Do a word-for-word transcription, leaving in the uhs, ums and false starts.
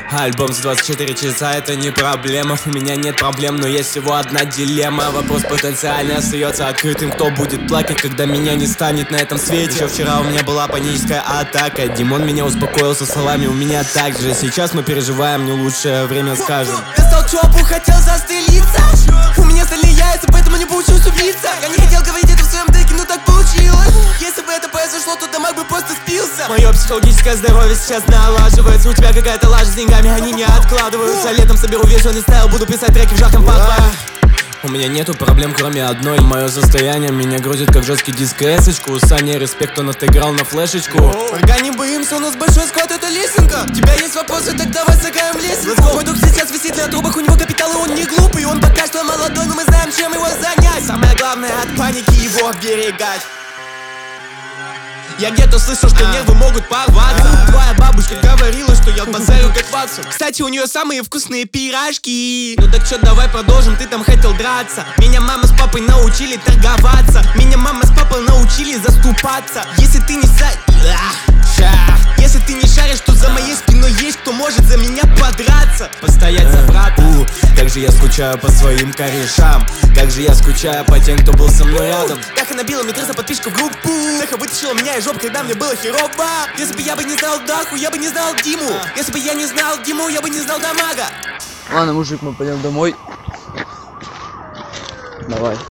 Альбом за двадцать четыре часа, это не проблема. У меня нет проблем, но есть всего одна дилемма. Вопрос потенциально остается открытым. Кто будет плакать, когда меня не станет на этом свете? Еще вчера у меня была паническая атака. Димон меня успокоил со словами: у меня так же. Сейчас мы переживаем не лучшее время, скажем. Я стал чопу, хотел застрелиться. У меня стальные яйца, поэтому не получилось убиться. Я не хотел говорить это в своем деке, но так получилось. Если бы это произошло, то домой бы просто спился. Мое психологическое здоровье сейчас налаживается. У тебя какая-то лажа с деньгами, они не откладываются. Летом соберу визуальный стайл, буду писать треки в жарком подвале. У меня нету проблем, кроме одной. Мое состояние меня грузит, как жесткий диск эсочку. Саня, респект, он отыграл на флешечку. Врага не боимся, у нас большой склад, это лесенка. У тебя есть вопросы, так давай сыграем лесенку. Мой друг сейчас висит на трубах, у него капитал, и он не глупый. Он пока что молодой, но мы знаем, чем его занять. Самое главное, от паники его оберегать. Я где-то слышал, что нервы могут порваться. Твоя бабушка говорила, что я базарю как Ватсон. Кстати, у нее самые вкусные пирожки. Ну так чё, давай продолжим, ты там хотел драться. Меня мама с папой научили торговаться. Меня мама с папой научили заступаться. Если ты не за... Если ты не шаришь, что за моей спиной есть кто может за меня подраться. Постоять за брата. У, как же я скучаю по своим корешам. Как же я скучаю по тем, кто был со мной рядом. Даха набила метр за подписку в группу. Даха вытащила меня из жопы, когда мне было херово. Если бы я бы не знал Даху, я бы не знал Диму. Если бы я не знал Диму, я бы не знал Дамага. Ладно, мужик, мы пойдем домой. Давай.